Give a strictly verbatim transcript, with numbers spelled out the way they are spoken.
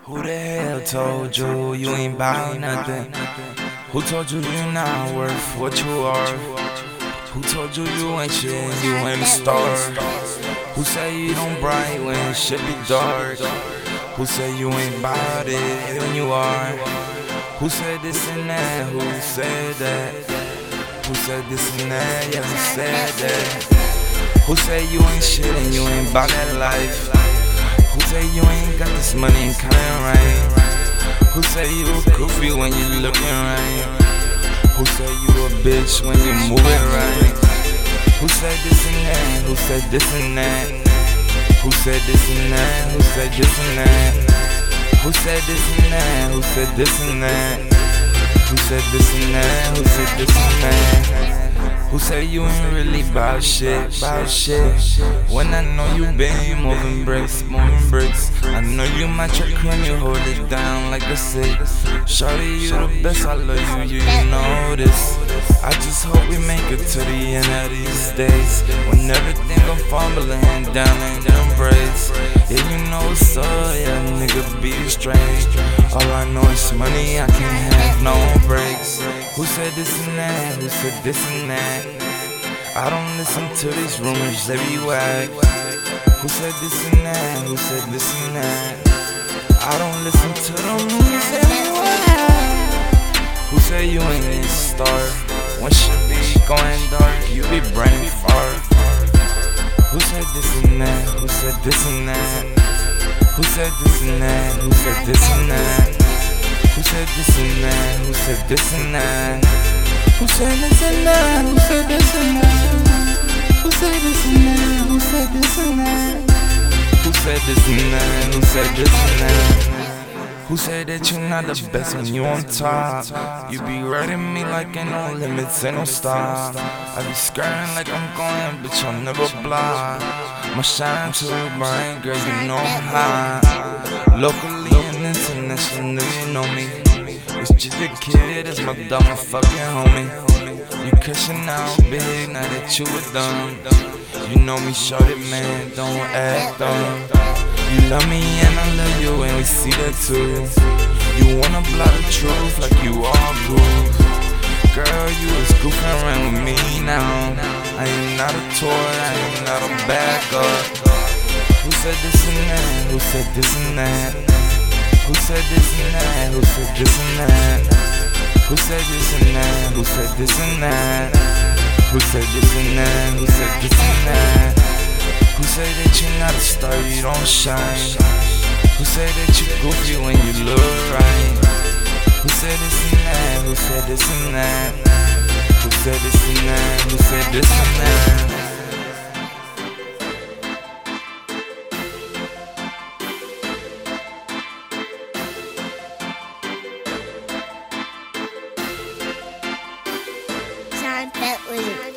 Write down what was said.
Who the hell told you you ain't bout nothing? Who told you you're not worth what you are? Who told you you ain't shit and you ain't a star? Who say you don't bright when shit be dark? Who say you ain't bout it when you are? Who said this and that? Who said that? Who said this and that? Yeah, who said that? Who say you ain't shit and you ain't bout that life? Who say you ain't got this money and coming right? Who say you goofy when you looking right? Who say you a bitch when you moving right? Who said this and that? Who said this and that? Who said this and that? Who said this and that? Who said this and that? Who said this and that? Who said this and that? Who said this and that? Who say you ain't really bout shit, bout shit? When I know you been moving bricks, moving bricks. I know you my trick when you hold it down like a sick. Shawty, you the best, I love you, you know this. I just hope we make it to the end of these days, when everything gon' fumbling down in them braids. Yeah, you know what's up, yeah, nigga be straight. All I know is money, I can't have no breaks. Who said this and that? Who said this and that? I don't listen to these rumors, they be whack. Who said this and that? Who said this and that? I don't listen to them rumors, they be whack. Who say you ain't a star? When shit be going dark, you be branding far. Who said this and that? Who said this and that? Who said this and that? Who said this and that? Who said this and that? Who said this and that? Who said this and that? Who said this and that? Who said this and that? Who said this and that? Who said this and that? Who said this and that? Who said that you're not the best when you on top? You be writing me like ain't no limits, ain't no stop. I be skirting like I'm going, bitch, I'll never block. My shine too bright, girl, you know I'm hot. Locally and internationally, you know me. It's just a kid, it's my dumb fucking homie. You cushing out big, now that you a dumb. You know me, shorty, man, don't act dumb. You love me and I love you and we see that too. You wanna block the truth like you all proof. Girl, you was goofing around with me now. I am not a toy, I am not a backup. Who said this and that? Who said this and that? Who said this and that? Who said this and that? Who said this and that? Who said this and that? Who said this and that? Who said this and that? Who say that you're not a star, you don't shine? Who say that you goofy when you look right? Who said this and that? Who said this and that? Who said this and that? Who said this and that? Sean Bentley.